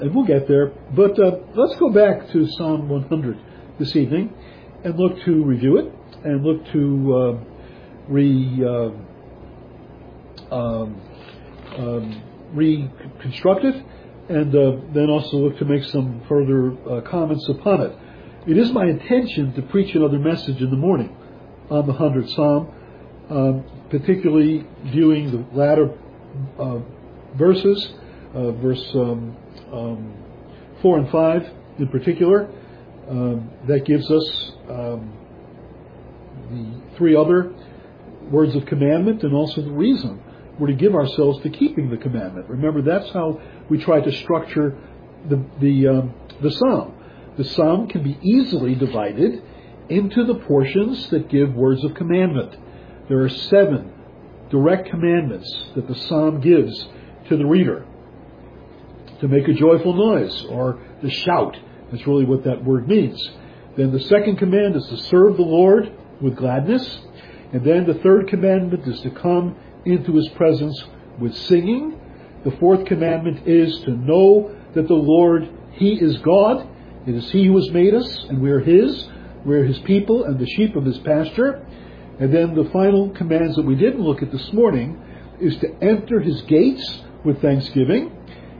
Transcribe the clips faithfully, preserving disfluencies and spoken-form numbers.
And we'll get there. But uh, let's go back to Psalm one hundred this evening and look to review it and look to uh, re, uh, um, um, reconstruct it, and uh, then also look to make some further uh, comments upon it. It is my intention to preach another message in the morning on the hundredth Psalm, um, particularly viewing the latter uh, verses, uh, verse um, um, four and five in particular. Um, that gives us um, the three other words of commandment and also the reason we're to give ourselves to keeping the commandment. Remember, that's how we try to structure the the, um, the psalm. The psalm can be easily divided into the portions that give words of commandment. There are seven direct commandments that the psalm gives to the reader. To make a joyful noise, or to shout. That's really what that word means. Then the second command is to serve the Lord with gladness. And then the third commandment is to come into His presence with singing. The fourth commandment is to know that the Lord, He is God. It is He who has made us, and we are His. We are His people and the sheep of His pasture. And then the final commands that we didn't look at this morning is to enter His gates with thanksgiving,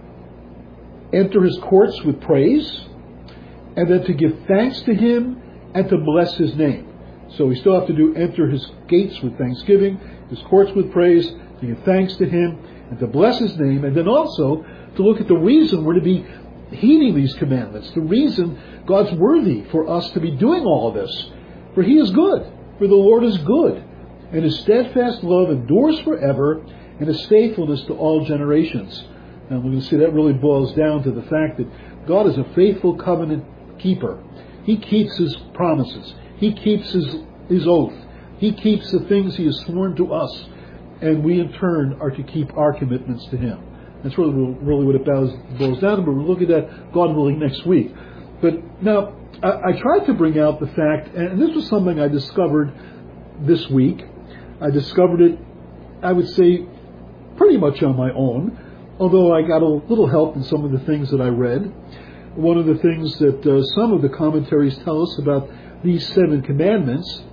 enter His courts with praise, and then to give thanks to Him and to bless His name. So we still have to do enter His gates with thanksgiving, His courts with praise, to give thanks to Him and to bless His name, and then also to look at the reason we're to be heeding these commandments, the reason God's worthy for us to be doing all of this. For He is good, for the Lord is good, and His steadfast love endures forever, and His faithfulness to all generations. And we're going to see that really boils down to the fact that God is a faithful covenant keeper. He keeps His promises. He keeps His, his oath. He keeps the things He has sworn to us. And we in turn are to keep our commitments to Him. That's really, really what it boils, boils down to. But we'll look at that, God willing, next week. But now, I, I tried to bring out the fact, and this was something I discovered this week. I discovered it, I would say, pretty much on my own. Although I got a little help in some of the things that I read. One of the things that uh, some of the commentaries tell us about these seven commandments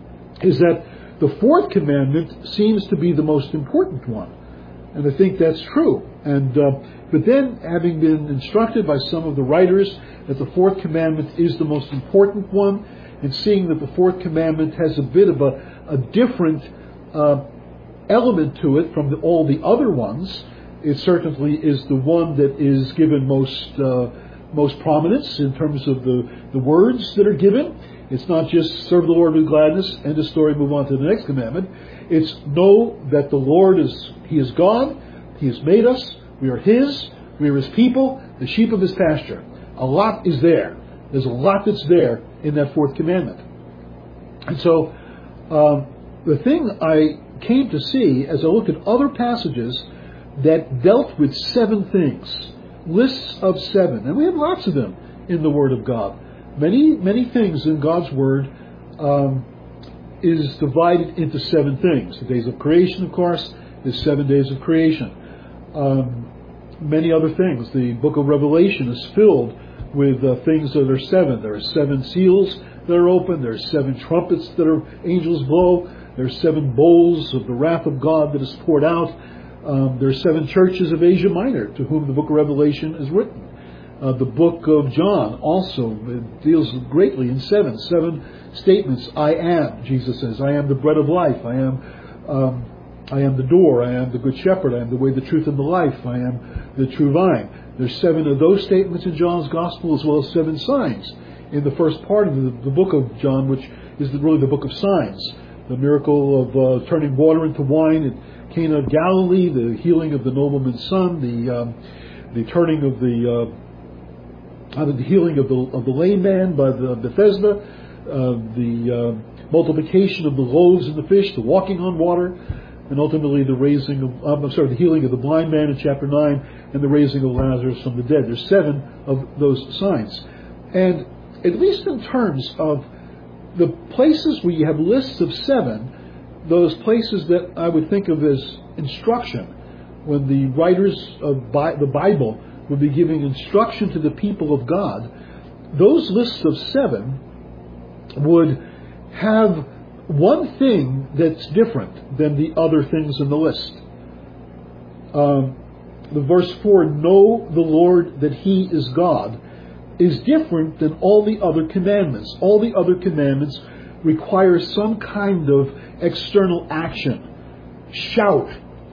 is that the fourth commandment seems to be the most important one. And I think that's true. And uh, but then, having been instructed by some of the writers that the fourth commandment is the most important one, and seeing that the fourth commandment has a bit of a, a different uh, element to it from the, all the other ones, it certainly is the one that is given most uh, most prominence in terms of the, the words that are given. It's not just serve the Lord with gladness, end of story, move on to the next commandment. It's know that the Lord is, He is God, He has made us, we are His, we are His people, the sheep of His pasture. A lot is there. There's a lot that's there in that fourth commandment. And so, um, the thing I came to see as I looked at other passages that dealt with seven things, lists of seven, and we have lots of them in the Word of God. Many, many things in God's Word um, is divided into seven things. The days of creation, of course, is seven days of creation. Um, many other things. The book of Revelation is filled with uh, things that are seven. There are seven seals that are open. There are seven trumpets that are angels blow. There are seven bowls of the wrath of God that is poured out. Um, there are seven churches of Asia Minor to whom the book of Revelation is written. Uh, the book of John also deals greatly in seven. Seven statements. I am, Jesus says. I am the bread of life. I am um, I am the door. I am the good shepherd. I am the way, the truth, and the life. I am the true vine. There's seven of those statements in John's Gospel, as well as seven signs in the first part of the, the book of John, which is the, really the book of signs. The miracle of uh, turning water into wine at Cana of Galilee, the healing of the nobleman's son, the um, the turning of the uh, the healing of the of the lame man by the Bethesda, uh, the uh, multiplication of the loaves and the fish, the walking on water, and ultimately the raising of um, I'm sorry, the healing of the blind man in chapter nine, and the raising of Lazarus from the dead. There's seven of those signs, and at least in terms of the places where you have lists of seven, those places that I would think of as instruction, when the writers of Bi- the Bible would be giving instruction to the people of God, those lists of seven would have one thing that's different than the other things in the list. Um, the verse four, know the Lord that He is God, is different than all the other commandments. All the other commandments require some kind of external action. Shout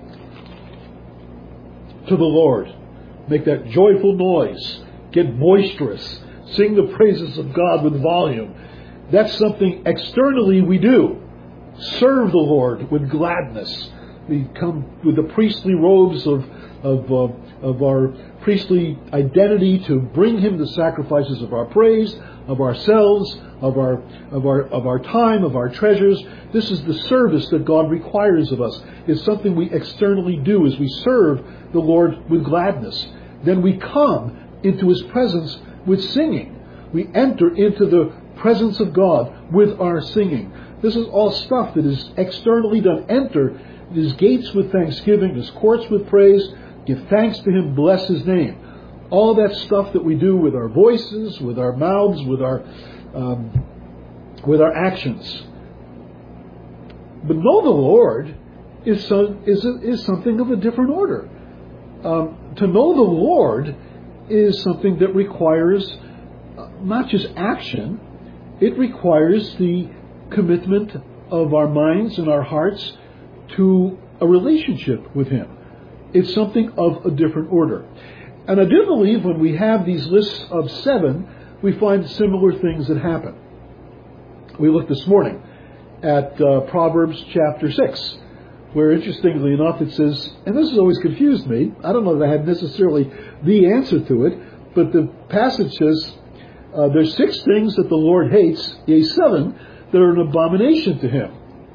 to the Lord. Make that joyful noise. Get boisterous. Sing the praises of God with volume. That's something externally we do. Serve the Lord with gladness. We come with the priestly robes of of uh, of our priestly identity to bring Him the sacrifices of our praise, of ourselves, of our of our of our time, of our treasures. This is the service that God requires of us. It's something we externally do as we serve the Lord with gladness. Then we come into His presence with singing. We enter into the presence of God with our singing. This is all stuff that is externally done. Enter His gates with thanksgiving, His courts with praise. Give thanks to Him, bless His name. All that stuff that we do with our voices, with our mouths, with our um, with our actions. But know the Lord is some, is is something of a different order. Um, to know the Lord is something that requires not just action; it requires the commitment of our minds and our hearts to a relationship with Him. It's something of a different order. And I do believe when we have these lists of seven, we find similar things that happen. We looked this morning at uh, Proverbs chapter six, where interestingly enough it says, and this has always confused me, I don't know that I had necessarily the answer to it, but the passage says, uh, there's six things that the Lord hates, yea, seven that are an abomination to Him.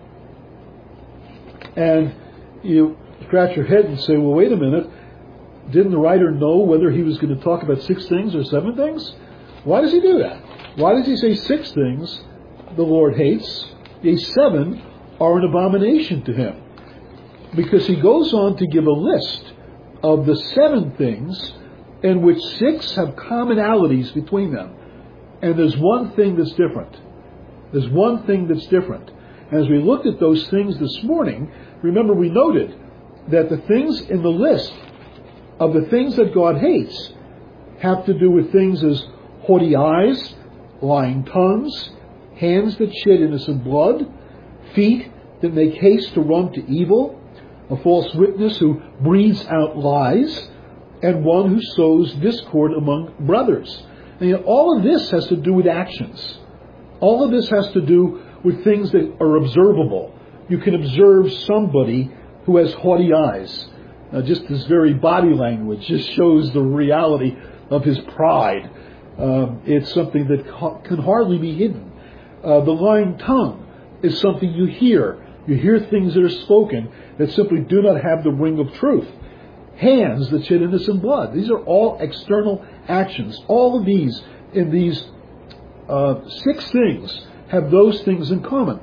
And you scratch your head and say, well, wait a minute. Didn't the writer know whether he was going to talk about six things or seven things? Why does he do that? Why does he say six things the Lord hates, yea, seven are an abomination to Him? Because he goes on to give a list of the seven things in which six have commonalities between them. And there's one thing that's different. There's one thing that's different. And as we looked at those things this morning, remember we noted that the things in the list of the things that God hates have to do with things as haughty eyes, lying tongues, hands that shed innocent blood, feet that make haste to run to evil, a false witness who breathes out lies, and one who sows discord among brothers. And yet all of this has to do with actions. All of this has to do with things that are observable. You can observe somebody who has haughty eyes. Now, just his very body language just shows the reality of his pride. Um, it's something that ca- can hardly be hidden. Uh, the lying tongue is something you hear. You hear things that are spoken that simply do not have the ring of truth. Hands that shed innocent blood. These are all external actions. All of these in these uh, six things have those things in common.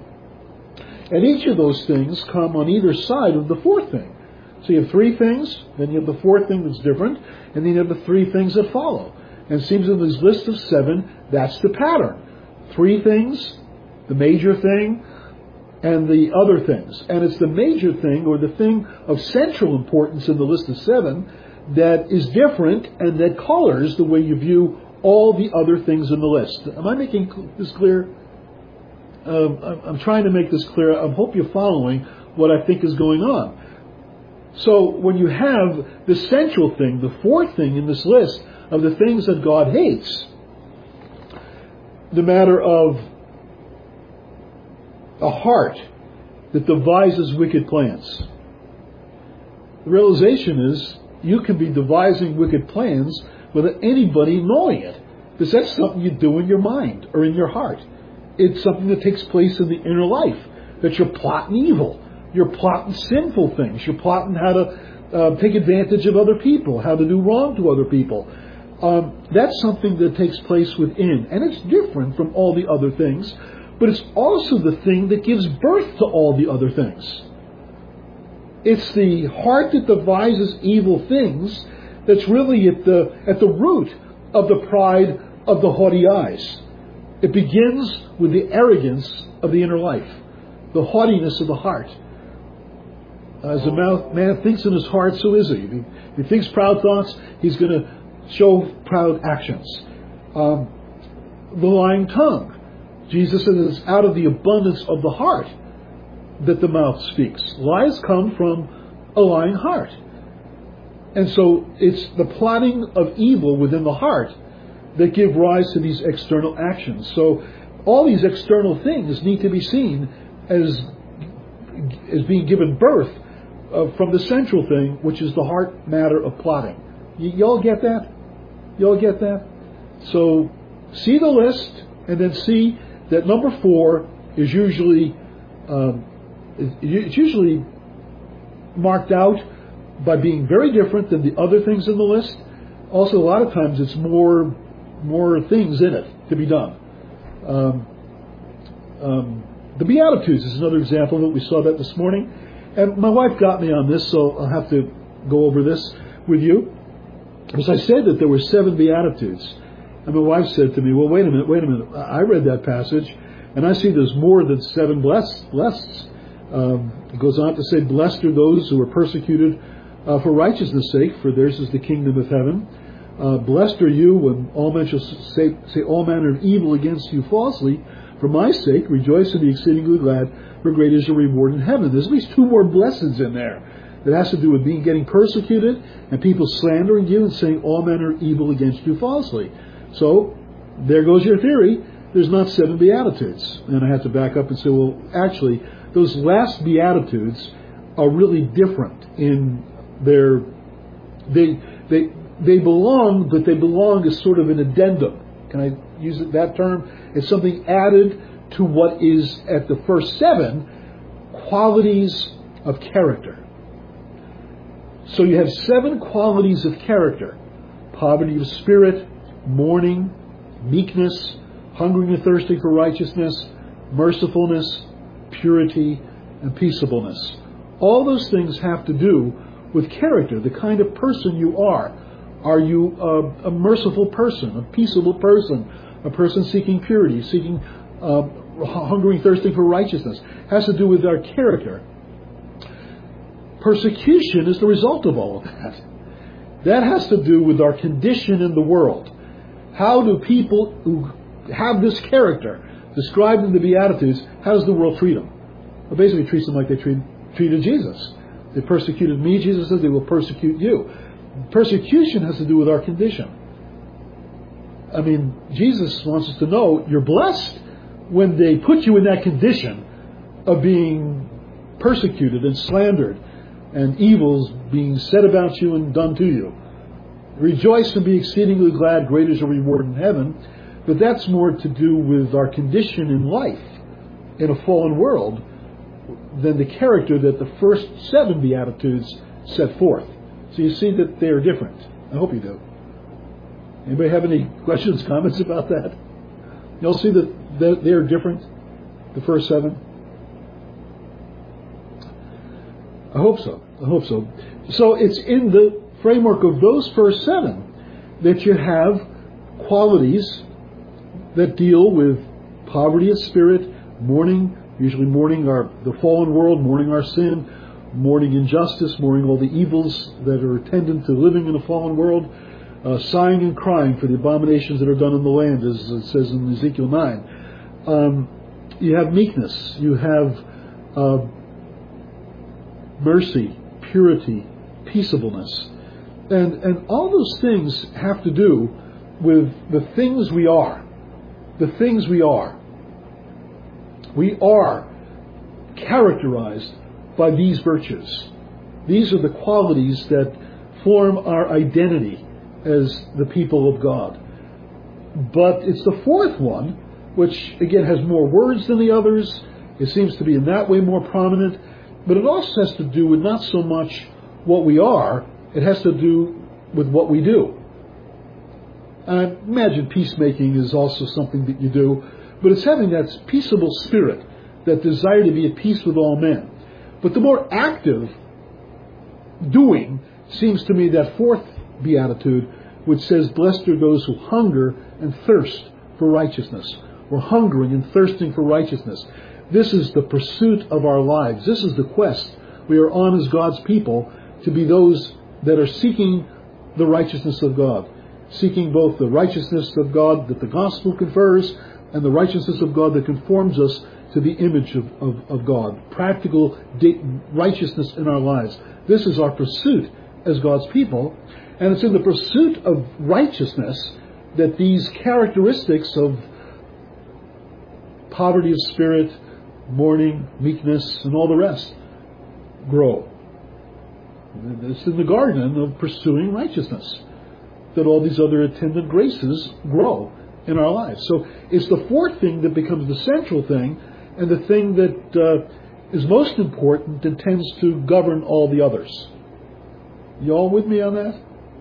And each of those things come on either side of the fourth thing. So you have three things, then you have the fourth thing that's different, and then you have the three things that follow. And it seems in this list of seven, that's the pattern. Three things, the major thing, and the other things. And it's the major thing, or the thing of central importance in the list of seven, that is different and that colors the way you view all the other things in the list. Am I making this clear? Um, I'm trying to make this clear. I hope you're following what I think is going on. So when you have the central thing, the fourth thing in this list of the things that God hates, the matter of a heart that devises wicked plans. The realization is you can be devising wicked plans without anybody knowing it, because that's something you do in your mind or in your heart. It's something that takes place in the inner life, that you're plotting evil. You're plotting sinful things. You're plotting how to uh, take advantage of other people, how to do wrong to other people. Um, that's something that takes place within. And it's different from all the other things, but it's also the thing that gives birth to all the other things. It's the heart that devises evil things that's really at the at the root of the pride of the haughty eyes. It begins with the arrogance of the inner life, the haughtiness of the heart. As a man thinks in his heart, so is he. If he thinks proud thoughts, he's going to show proud actions. Um, the lying tongue. Jesus says it's out of the abundance of the heart that the mouth speaks. Lies come from a lying heart. And so it's the plotting of evil within the heart that give rise to these external actions. So all these external things need to be seen as, as being given birth uh, from the central thing, which is the heart matter of plotting. Y- y'all get that? Y'all get that? So see the list and then see that number four is usually um, it's usually marked out by being very different than the other things in the list. Also, a lot of times it's more more things in it to be done. Um, um, the Beatitudes is another example of it. We saw that this morning. And my wife got me on this, so I'll have to go over this with you. As I said that there were seven Beatitudes. And my wife said to me, well, wait a minute, wait a minute. I read that passage, and I see there's more than seven blessed, blessed. Um, it goes on to say, blessed are those who are persecuted uh, for righteousness' sake, for theirs is the kingdom of heaven. Uh, blessed are you when all men shall say, say all manner of evil against you falsely. For my sake, rejoice and be exceedingly glad, for great is your reward in heaven. There's at least two more blessings in there that has to do with being getting persecuted and people slandering you and saying all manner of evil against you falsely. So, there goes your theory. There's not seven Beatitudes. And I have to back up and say, well, actually, those last Beatitudes are really different in their... They they they belong, but they belong as sort of an addendum. Can I use it, that term? It's something added to what is, at the first seven, qualities of character. So you have seven qualities of character. Poverty of spirit, mourning, meekness, hungering and thirsting for righteousness, mercifulness, purity, and peaceableness. All those things have to do with character, the kind of person you are. Are you a, a merciful person, a peaceable person, a person seeking purity, seeking, uh, hungering, thirsting for righteousness? It has to do with our character. Persecution is the result of all of that. That has to do with our condition in the world. How do people who have this character described in the Beatitudes, how does the world treat them? Well, basically it treats them like they treat, treated Jesus. They persecuted me, Jesus says, they will persecute you. Persecution has to do with our condition. I mean, Jesus wants us to know you're blessed when they put you in that condition of being persecuted and slandered and evils being said about you and done to you. Rejoice and be exceedingly glad, great is your reward in heaven. But that's more to do with our condition in life in a fallen world than the character that the first seven Beatitudes set forth. So you see that they are different. I hope you do. Anybody have any questions, comments about that? You'll see that they are different, the first seven. I hope so. I hope so. So it's in the framework of those first seven that you have qualities that deal with poverty of spirit, mourning, usually mourning our the fallen world, mourning our sin, mourning injustice, mourning all the evils that are attendant to living in a fallen world, uh, sighing and crying for the abominations that are done in the land, as it says in Ezekiel nine. Um, you have meekness, you have uh, mercy, purity, peaceableness. And, and all those things have to do with the things we are. The things we are. We are characterized by these virtues. These are the qualities that form our identity as the people of God. But it's the fourth one, which again has more words than the others. It seems to be in that way more prominent. But it also has to do with not so much what we are, it has to do with what we do. I imagine peacemaking is also something that you do, but it's having that peaceable spirit, that desire to be at peace with all men. But the more active doing seems to me that fourth beatitude, which says, blessed are those who hunger and thirst for righteousness. We're hungering and thirsting for righteousness. This is the pursuit of our lives. This is the quest we are on as God's people, to be those that are seeking the righteousness of God. Seeking both the righteousness of God that the gospel confers and the righteousness of God that conforms us to the image of, of, of God. Practical righteousness in our lives. This is our pursuit as God's people. And it's in the pursuit of righteousness that these characteristics of poverty of spirit, mourning, meekness, and all the rest grow. It's in the garden of pursuing righteousness that all these other attendant graces grow in our lives. So it's the fourth thing that becomes the central thing, and the thing that uh, is most important and tends to govern all the others. You all with me on that?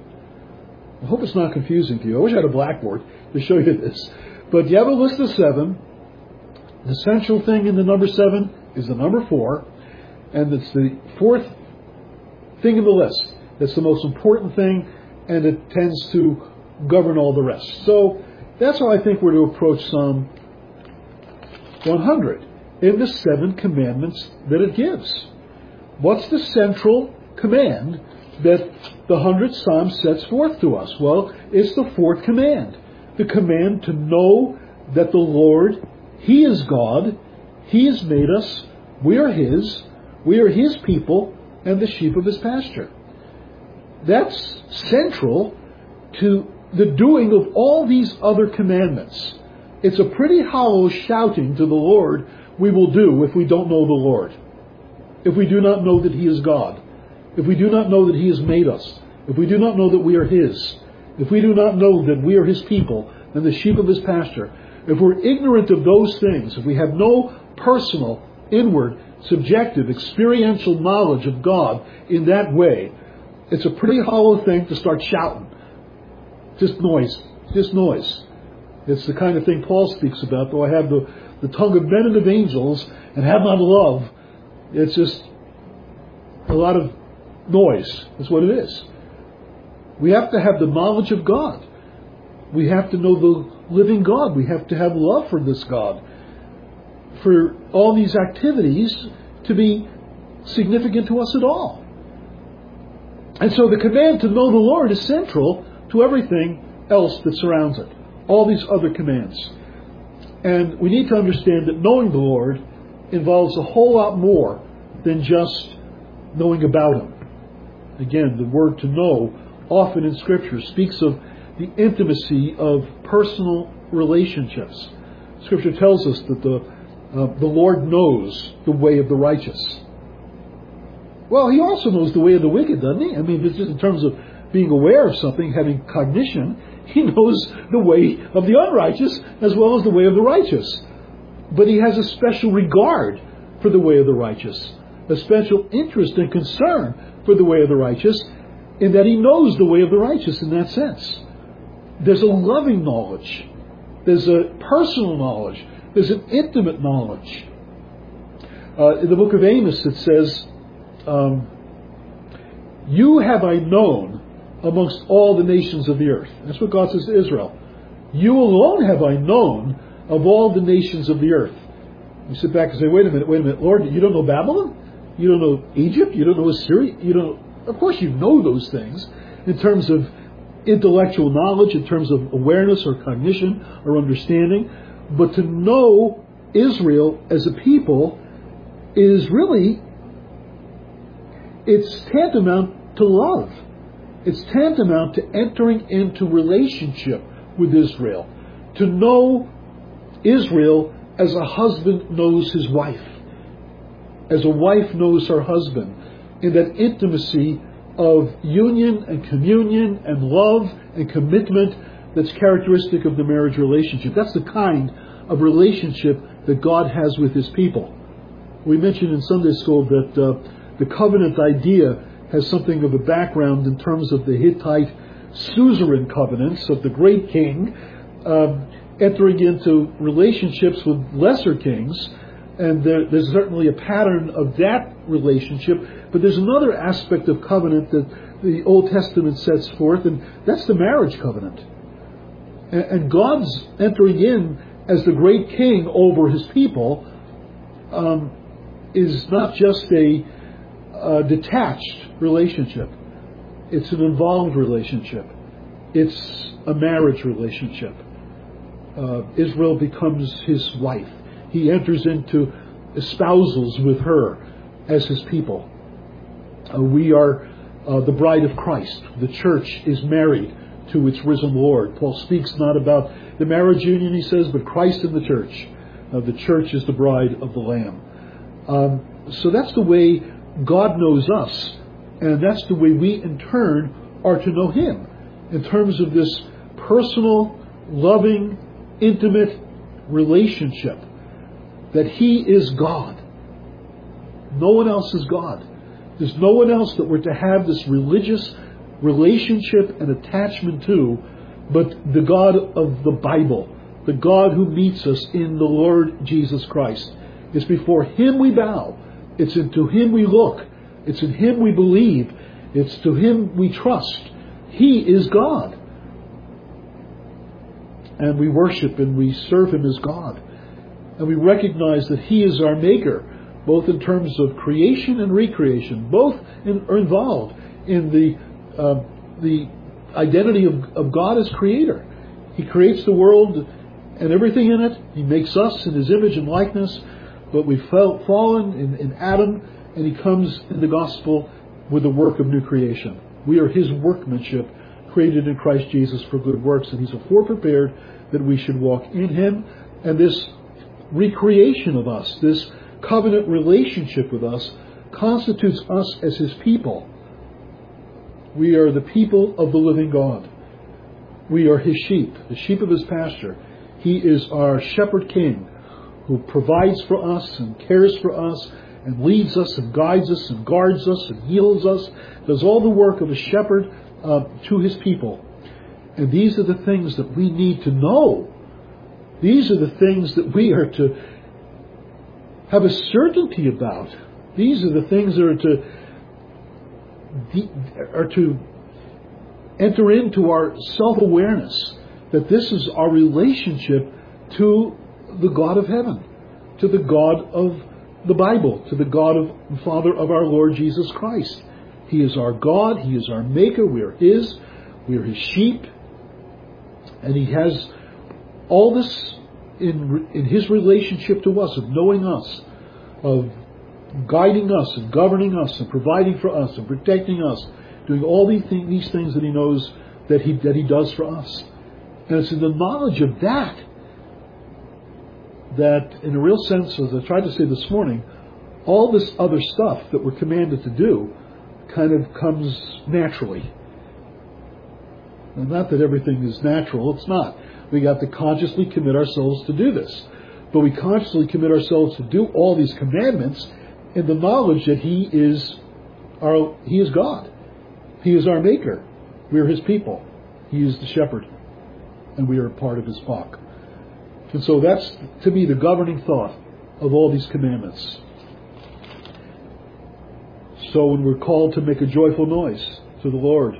I hope it's not confusing to you. I wish I had a blackboard to show you this. But you have a list of seven. The central thing in the number seven is the number four, and it's the fourth thing in the list. It's the most important thing, and it tends to govern all the rest. So that's how I think we're to approach Psalm one hundred, in the seven commandments that it gives. What's the central command that the hundredth Psalm sets forth to us? Well, it's the fourth command. The command to know that the Lord, He is God, He has made us, we are His, we are His people, and the sheep of His pasture. That's central to the doing of all these other commandments. It's a pretty hollow shouting to the Lord we will do if we don't know the Lord. If we do not know that He is God. If we do not know that He has made us. If we do not know that we are His. If we do not know that we are His people and the sheep of His pasture. If we're ignorant of those things, if we have no personal, inward, subjective, experiential knowledge of God in that way, it's a pretty hollow thing to start shouting. Just noise. Just noise. It's the kind of thing Paul speaks about. Though I have the, the tongue of men and of angels and have not love, it's just a lot of noise. That's what it is. We have to have the knowledge of God. We have to know the living God. We have to have love for this God. For all these activities to be significant to us at all. And so the command to know the Lord is central to everything else that surrounds it. All these other commands. And we need to understand that knowing the Lord involves a whole lot more than just knowing about Him. Again, the word to know often in Scripture speaks of the intimacy of personal relationships. Scripture tells us that the, uh, the Lord knows the way of the righteous. Well, He also knows the way of the wicked, doesn't He? I mean, it's just in terms of being aware of something, having cognition, He knows the way of the unrighteous as well as the way of the righteous. But He has a special regard for the way of the righteous, a special interest and concern for the way of the righteous, in that He knows the way of the righteous in that sense. There's a loving knowledge. There's a personal knowledge. There's an intimate knowledge. Uh, in the book of Amos it says, um, you have I known amongst all the nations of the earth. That's what God says to Israel. You alone have I known of all the nations of the earth. You sit back and say, wait a minute, wait a minute, Lord, you don't know Babylon? You don't know Egypt? You don't know Assyria? You don't. Of course you know those things in terms of intellectual knowledge, in terms of awareness or cognition or understanding. But to know Israel as a people is really, it's tantamount to love. It's tantamount to entering into relationship with Israel. To know Israel as a husband knows his wife. As a wife knows her husband. In that intimacy of union and communion and love and commitment that's characteristic of the marriage relationship. That's the kind of relationship that God has with His people. We mentioned in Sunday school that uh, the covenant idea has something of a background in terms of the Hittite suzerain covenants of the great king um, entering into relationships with lesser kings. And there, there's certainly a pattern of that relationship. But there's another aspect of covenant that the Old Testament sets forth, and that's the marriage covenant. And, and God's entering in as the great king over his people um, is not just a, a detached relationship. It's an involved relationship. It's a marriage relationship. Uh, Israel becomes his wife. He enters into espousals with her as his people. Uh, we are uh, the bride of Christ. The church is married to its risen Lord. Paul speaks not about the marriage union, he says, but Christ and the church. Uh, the church is the bride of the Lamb. Um, so that's the way God knows us, and that's the way we in turn are to know him, in terms of this personal, loving, intimate relationship, that he is God. No one else is God. There's no one else that we're to have this religious relationship and attachment to but the God of the Bible, the God who meets us in the Lord Jesus Christ. It's before him we bow. It's into him we look. It's in him we believe. It's to him we trust. He is God. And we worship and we serve him as God. And we recognize that he is our maker, both in terms of creation and recreation. Both in, are involved in the uh, the identity of, of God as creator. He creates the world and everything in it. He makes us in his image and likeness. But we've fell, fallen in, in Adam, and he comes in the gospel with the work of new creation. We are his workmanship, created in Christ Jesus for good works, and he's afore prepared that we should walk in him. And this recreation of us, this covenant relationship with us, constitutes us as his people. We are the people of the living God. We are his sheep, the sheep of his pasture. He is our shepherd king, who provides for us and cares for us and leads us and guides us and guards us and heals us, does all the work of a shepherd uh, to his people. And these are the things that we need to know. These are the things that we are to have a certainty about. These are the things that are to are to enter into our self-awareness, that this is our relationship to the God of heaven, to the God of the Bible, to the God of Father of our Lord Jesus Christ. He is our God. He is our maker. We are his. We are his sheep. And he has all this in, in his relationship to us, of knowing us, of guiding us and governing us and providing for us and protecting us, doing all these, th- these things that he knows that he, that he does for us. And it's in the knowledge of that that, in a real sense, as I tried to say this morning, all this other stuff that we're commanded to do kind of comes naturally. And not that everything is natural, it's not. We have to consciously commit ourselves to do this. But we consciously commit ourselves to do all these commandments in the knowledge that he is our, he is God. He is our maker. We are his people. He is the shepherd. And we are a part of his flock. And so that's, to me, the governing thought of all these commandments. So when we're called to make a joyful noise to the Lord,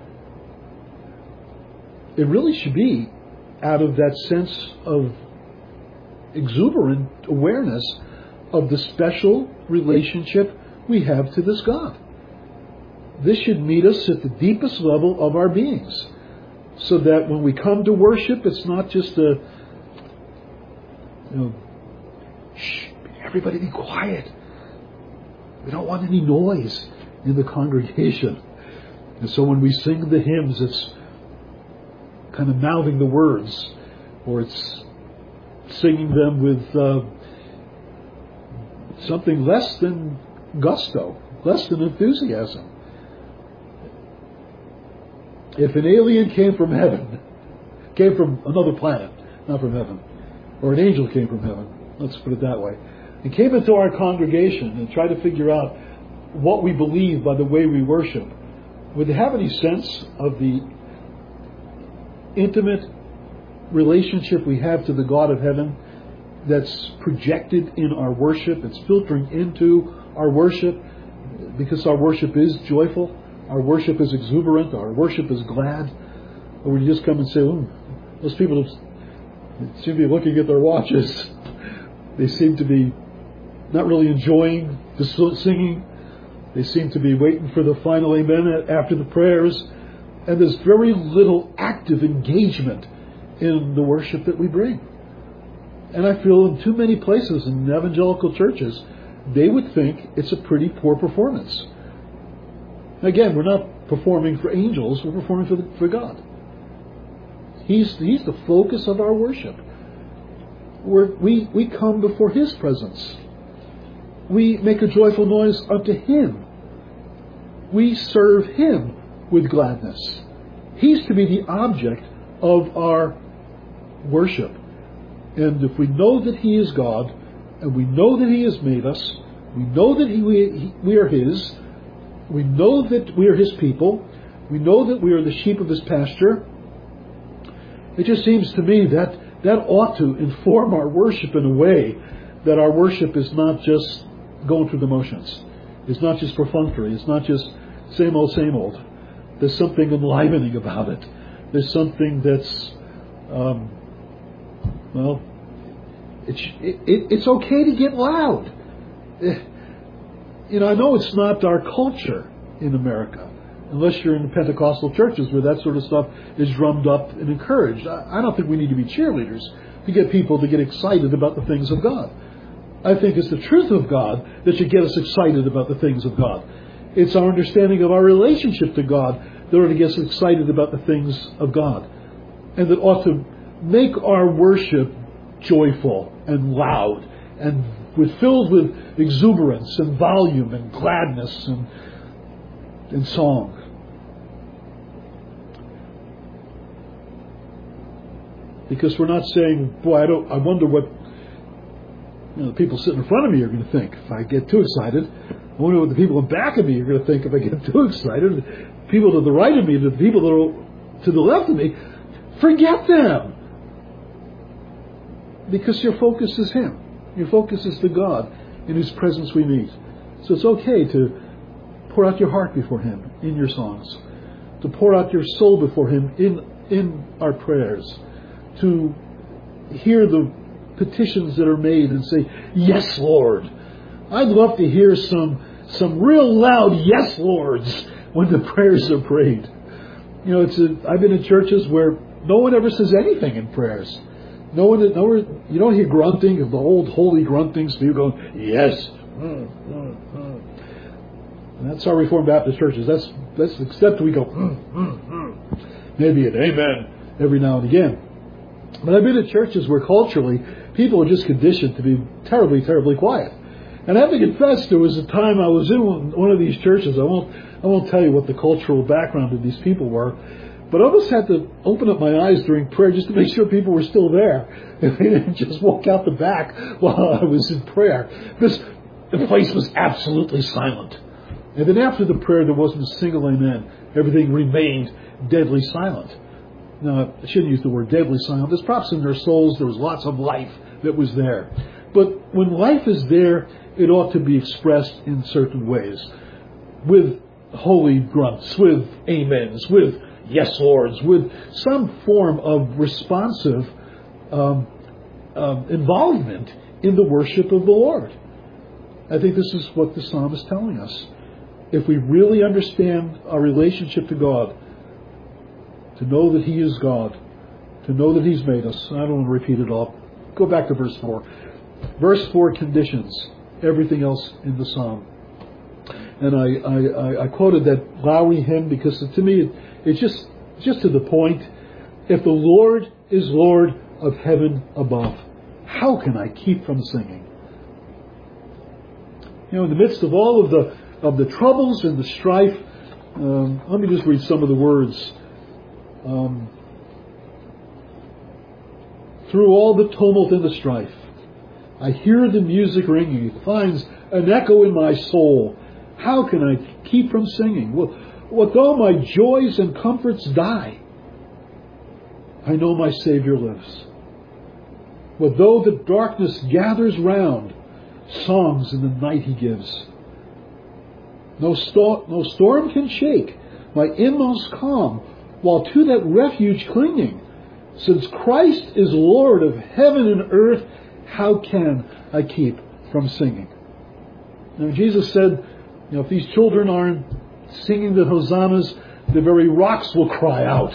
it really should be out of that sense of exuberant awareness of the special relationship we have to this God. This should meet us at the deepest level of our beings, so that when we come to worship, it's not just a, you know, shh, everybody be quiet. We don't want any noise in the congregation. And so when we sing the hymns, it's kind of mouthing the words, or it's singing them with uh, something less than gusto, less than enthusiasm. If an alien came from heaven, came from another planet, not from heaven, or an angel came from heaven, let's put it that way, and came into our congregation and tried to figure out what we believe by the way we worship, would they have any sense of the intimate relationship we have to the God of heaven that's projected in our worship, it's filtering into our worship, because our worship is joyful? our worship is exuberant, our worship is glad, or we just come and say, oh, those people seem to be looking at their watches. They seem to be not really enjoying the singing. They seem to be waiting for the final amen after the prayers. And there's very little active engagement in the worship that we bring. And I feel in too many places in evangelical churches, they would think it's a pretty poor performance. Again, we're not performing for angels, we're performing for, the, for God. He's, he's the focus of our worship. We're, we, we come before His presence. We make a joyful noise unto Him. We serve Him with gladness. He's to be the object of our worship. And if we know that He is God, and we know that He has made us, we know that he, we, we are His, we know that we are His people, we know that we are the sheep of His pasture, it just seems to me that that ought to inform our worship in a way that our worship is not just going through the motions. It's not just perfunctory. It's not just same old, same old. There's something enlivening about it. There's something that's, um, well, it's, it, it, it's okay to get loud. You know, I know it's not our culture in America, unless you're in the Pentecostal churches where that sort of stuff is drummed up and encouraged. I, I don't think we need to be cheerleaders to get people to get excited about the things of God. I think it's the truth of God that should get us excited about the things of God. It's our understanding of our relationship to God that ought to get us excited about the things of God. And that ought to make our worship joyful and loud and with, filled with exuberance and volume and gladness and, and song. Because we're not saying, boy, I don't. I wonder what you know, the people sitting in front of me are going to think if I get too excited. I wonder what the people in back of me are going to think if I get too excited. People to the right of me, the people that are to the left of me, forget them. Because your focus is Him. Your focus is the God in whose presence we meet. So it's okay to pour out your heart before Him in your songs. To pour out your soul before Him in, in our prayers. To hear the petitions that are made and say, yes, Lord. I'd love to hear some some real loud yes, Lords when the prayers are prayed. You know, it's a, I've been in churches where no one ever says anything in prayers. No one, no one, you don't hear grunting of the old holy gruntings. People going, yes. Mm, mm, mm. And that's our Reformed Baptist churches. That's that's except we go, mm, mm, mm. maybe an amen every now and again. But I've been in churches where culturally people are just conditioned to be terribly, terribly quiet. And I have to confess, there was a time I was in one of these churches. I won't, I won't tell you what the cultural background of these people were, but I almost had to open up my eyes during prayer just to make sure people were still there. If they didn't just walk out the back while I was in prayer. Because the place was absolutely silent. And then after the prayer, there wasn't a single amen. Everything remained deadly silent. Now, I shouldn't use the word deadly silent. There's perhaps in their souls there was lots of life that was there. But when life is there, it ought to be expressed in certain ways. With holy grunts, with amens, with yes, Lords, with some form of responsive um, um, involvement in the worship of the Lord. I think this is what the psalm is telling us. If we really understand our relationship to God, to know that He is God, to know that He's made us. I don't want to repeat it all. Go back to verse four. Verse four conditions everything else in the psalm. And I, I, I quoted that Lowry hymn because to me it, it's just, just to the point. If the Lord is Lord of heaven above, how can I keep from singing? You know, in the midst of all of the of the troubles and the strife, um, let me just read some of the words. Um, through all the tumult and the strife, I hear the music ringing. It finds an echo in my soul. How can I keep from singing? Well, what though my joys and comforts die, I know my Savior lives. What though the darkness gathers round, songs in the night He gives. No, sto- no storm can shake my inmost calm, while to that refuge clinging. Since Christ is Lord of heaven and earth, how can I keep from singing? Now Jesus said, you know, if these children aren't singing the hosannas, the very rocks will cry out.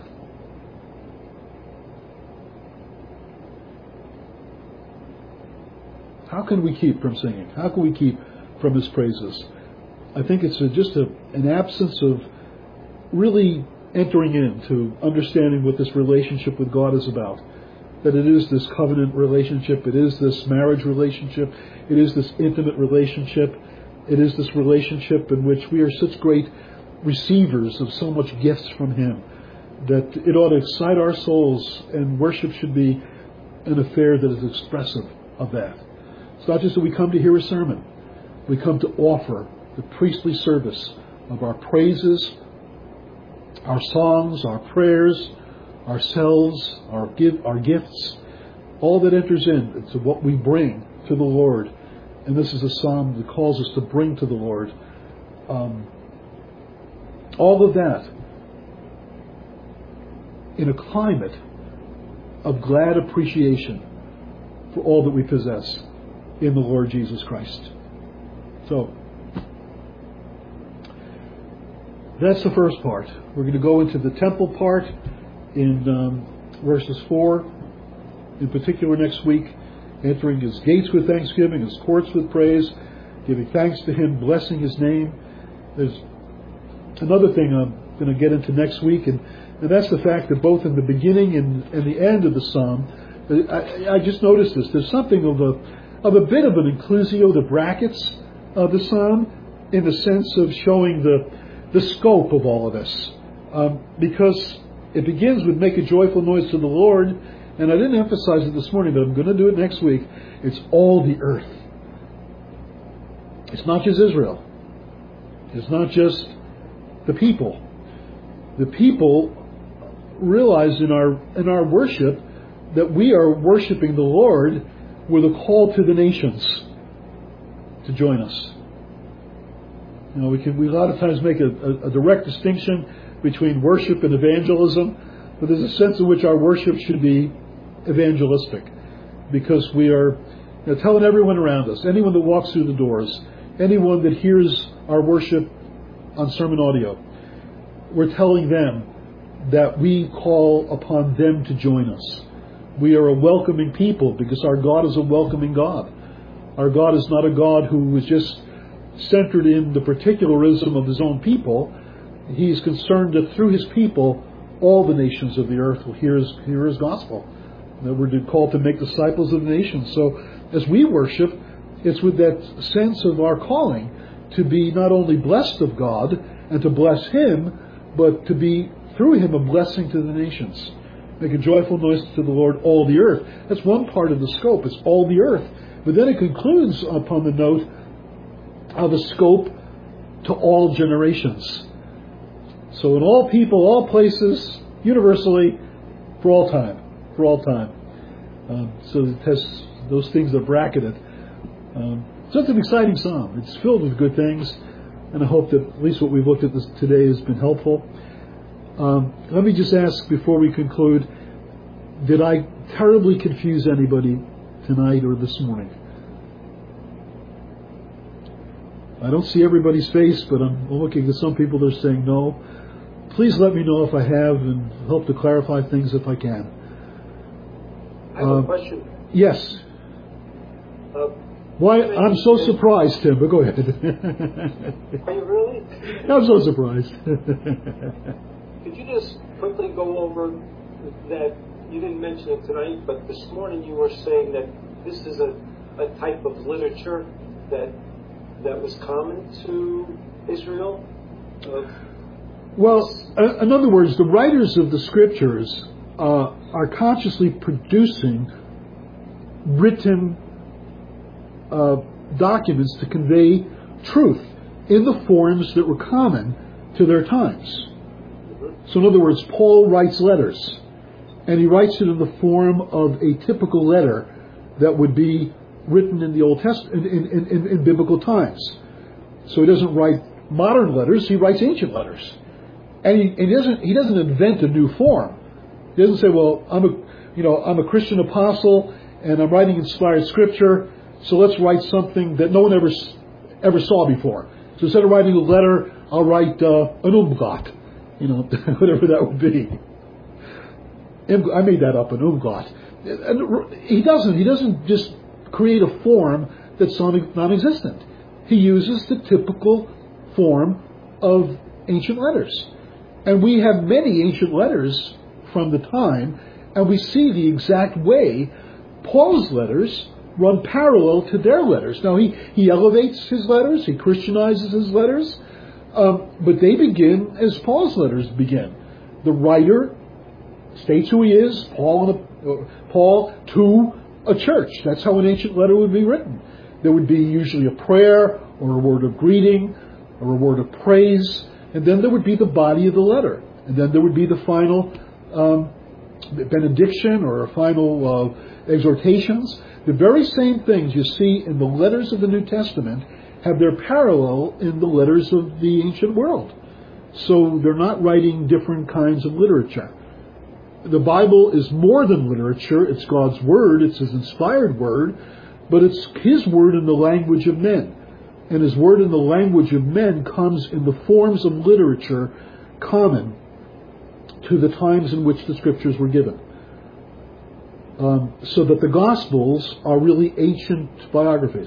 How can we keep from singing? How can we keep from His praises? I think it's a, just a, an absence of really entering into understanding what this relationship with God is about. That it is this covenant relationship, it is this marriage relationship, it is this intimate relationship, it is this relationship in which we are such great receivers of so much gifts from Him, that it ought to excite our souls, and worship should be an affair that is expressive of that. It's not just that we come to hear a sermon. We come to offer the priestly service of our praises, our songs, our prayers, ourselves, our give, our gifts, all that enters in. It's what we bring to the Lord. And this is a psalm that calls us to bring to the Lord. Um, all of that in a climate of glad appreciation for all that we possess in the Lord Jesus Christ. So, that's the first part. We're going to go into the temple part in um, verses four, in particular next week, entering His gates with thanksgiving, His courts with praise, giving thanks to Him, blessing His name. There's another thing I'm going to get into next week, and, and that's the fact that both in the beginning and, and the end of the psalm, I, I just noticed this. There's something of a of a bit of an inclusio, the brackets of the psalm, in the sense of showing the the scope of all of this, um, because it begins with "Make a joyful noise to the Lord," and I didn't emphasize it this morning, but I'm going to do it next week. It's all the earth. It's not just Israel. It's not just the people. The people realize in our in our worship that we are worshiping the Lord with a call to the nations to join us. You know, we can we a lot of times make a, a, a direct distinction between worship and evangelism, but there's a sense in which our worship should be evangelistic, because we are, you know, telling everyone around us, anyone that walks through the doors, anyone that hears our worship on sermon audio, we're telling them that we call upon them to join us. We are a welcoming people because our God is a welcoming God. Our God is not a God who is just centered in the particularism of His own people. He is concerned that through His people, all the nations of the earth will hear His, hear his gospel. That we're called to make disciples of the nations. So as we worship, it's with that sense of our calling to be not only blessed of God and to bless Him, but to be through Him a blessing to the nations. Make a joyful noise to the Lord, all the earth. That's one part of the scope. It's all the earth. But then it concludes upon the note of a scope to all generations. So in all people, all places, universally, for all time. For all time. Um, so it has those things are bracketed. Um, so it's an exciting psalm. It's filled with good things. And I hope that at least what we've looked at this today has been helpful. Um, let me just ask before we conclude, did I terribly confuse anybody tonight or this morning? I don't see everybody's face, but I'm looking at some people that are saying no. Please let me know if I have, and help to clarify things if I can. I have uh, a question. Yes. Uh, Why? I'm so surprised, Tim, but go ahead. Are you really? I'm so surprised. Could you just quickly go over that? You didn't mention it tonight, but this morning you were saying that this is a, a type of literature that that was common to Israel? Uh, well, uh, in other words, the writers of the Scriptures uh, are consciously producing written uh, documents to convey truth in the forms that were common to their times. So in other words, Paul writes letters, and he writes it in the form of a typical letter that would be written in the Old Testament, in, in, in, in biblical times. So he doesn't write modern letters, he writes ancient letters. And he, and he doesn't he doesn't invent a new form. He doesn't say, well, I'm a you know I'm a Christian apostle and I'm writing inspired scripture, so let's write something that no one ever ever saw before. So instead of writing a letter, I'll write uh, an umgat, you know, whatever that would be. I made that up, an umgat. And he doesn't. He doesn't just create a form that's non-existent. He uses the typical form of ancient letters. And we have many ancient letters from the time, and we see the exact way Paul's letters run parallel to their letters. Now, he, he elevates his letters, he Christianizes his letters, um, but they begin as Paul's letters begin. The writer states who he is, Paul, and a, uh, Paul to a church. That's how an ancient letter would be written. There would be usually a prayer or a word of greeting or a word of praise, and then there would be the body of the letter. And then there would be the final um, benediction or final uh, exhortations. The very same things you see in the letters of the New Testament have their parallel in the letters of the ancient world. So they're not writing different kinds of literature. The Bible is more than literature. It's God's Word. It's His inspired Word. But it's His Word in the language of men. And His Word in the language of men comes in the forms of literature common to the times in which the Scriptures were given. Um, so that the Gospels are really ancient biographies.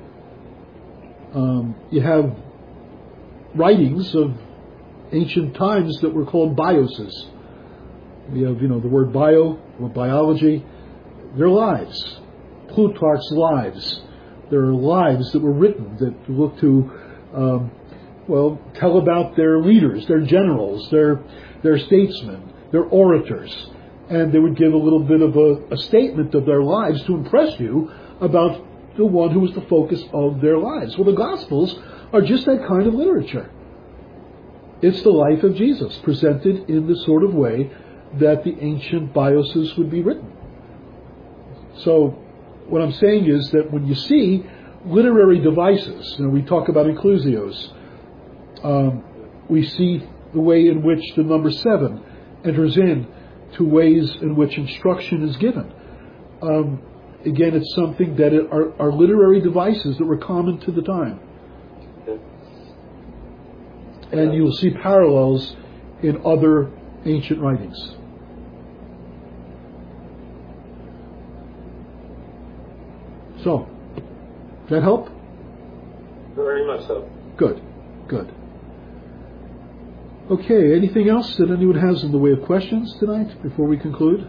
Um, you have writings of ancient times that were called bioses. We have, you know, the word bio, or biology. They're lives. Plutarch's lives. There are lives that were written that look to, um, well, tell about their leaders, their generals, their their statesmen, their orators. And they would give a little bit of a, a statement of their lives to impress you about the one who was the focus of their lives. Well, the Gospels are just that kind of literature. It's the life of Jesus presented in the sort of way that the ancient bioses would be written. So what I'm saying is that when you see literary devices, you know, we talk about inclusios, um, we see the way in which the number seven enters in to ways in which instruction is given. Um, again, it's something that it are, are literary devices that were common to the time. And you'll see parallels in other ancient writings. So, does that help? Very much so. Good, good. Okay, anything else that anyone has in the way of questions tonight before we conclude?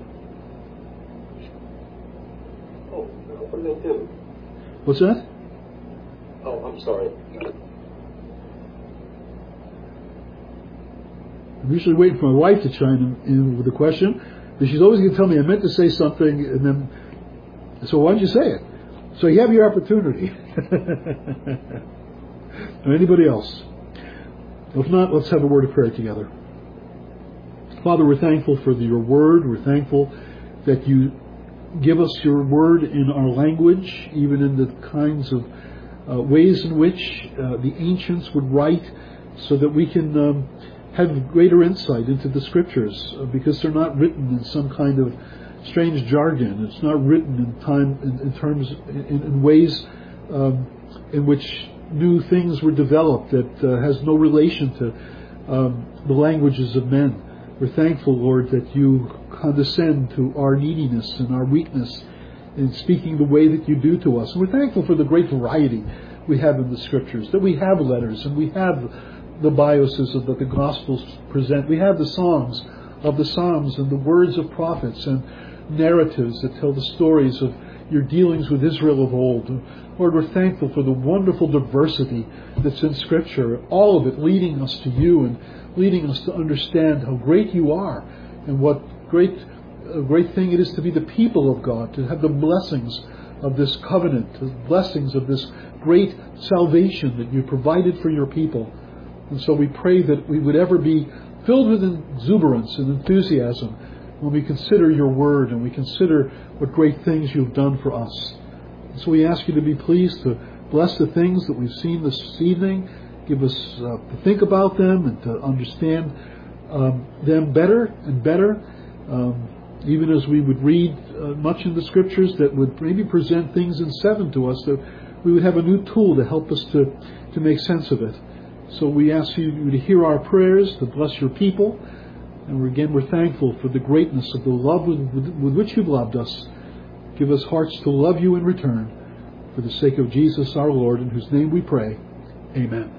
Oh, what did I do? What's that? Oh, I'm sorry. I'm usually waiting for my wife to chime in with a question, but she's always going to tell me I meant to say something, and then, so why don't you say it? So you have your opportunity. Or anybody else? If not, let's have a word of prayer together. Father, we're thankful for the, your word. We're thankful that you give us your word in our language, even in the kinds of uh, ways in which uh, the ancients would write, so that we can um, have greater insight into the Scriptures, uh, because they're not written in some kind of strange jargon. It's not written in time in, in terms in, in ways um, in which new things were developed that uh, has no relation to um, the languages of men. We're thankful, Lord, that you condescend to our neediness and our weakness in speaking the way that you do to us. And we're thankful for the great variety we have in the Scriptures, that we have letters and we have the bioses that the Gospels present. We have the songs of the Psalms and the words of prophets and narratives that tell the stories of your dealings with Israel of old. Lord, we're thankful for the wonderful diversity that's in Scripture, all of it leading us to you and leading us to understand how great you are and what great a great thing it is to be the people of God, to have the blessings of this covenant, the blessings of this great salvation that you provided for your people. And so we pray that we would ever be filled with exuberance and enthusiasm when we consider your word and we consider what great things you've done for us. And so we ask you to be pleased to bless the things that we've seen this evening Give us uh, to think about them and to understand um, them better and better, um, even as we would read uh, much in the Scriptures that would maybe present things in seven to us, that we would have a new tool to help us to, to make sense of it. So we ask you to hear our prayers, to bless your people. And we're, again, we're thankful for the greatness of the love with, with, with which you've loved us. Give us hearts to love you in return. For the sake of Jesus our Lord, in whose name we pray. Amen.